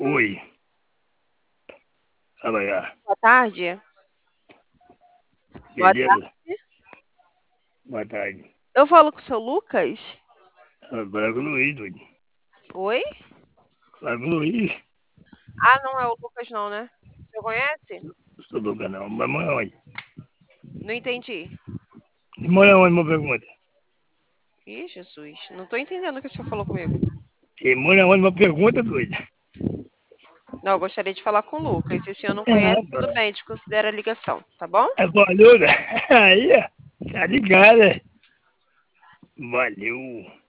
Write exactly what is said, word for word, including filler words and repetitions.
Oi. Fala aí. Boa tarde. Boa Beleza? tarde. Boa tarde. Eu falo com o seu Lucas? Fala com o Luiz, doido. Oi? Fala com o Luiz. Ah, não é o Lucas não, né? Você conhece? Não sou louca não. Mas mora onde? Não entendi. E mora onde, uma pergunta? Ih, Jesus. Não tô entendendo o que o senhor falou comigo. E mora onde, uma pergunta, doido? Não, eu gostaria de falar com o Lucas. Se o senhor não Ah, conhece, tudo bem, desconsidera a ligação, tá bom? é valeu, né? Aí, ó. Tá ligado, né? Valeu.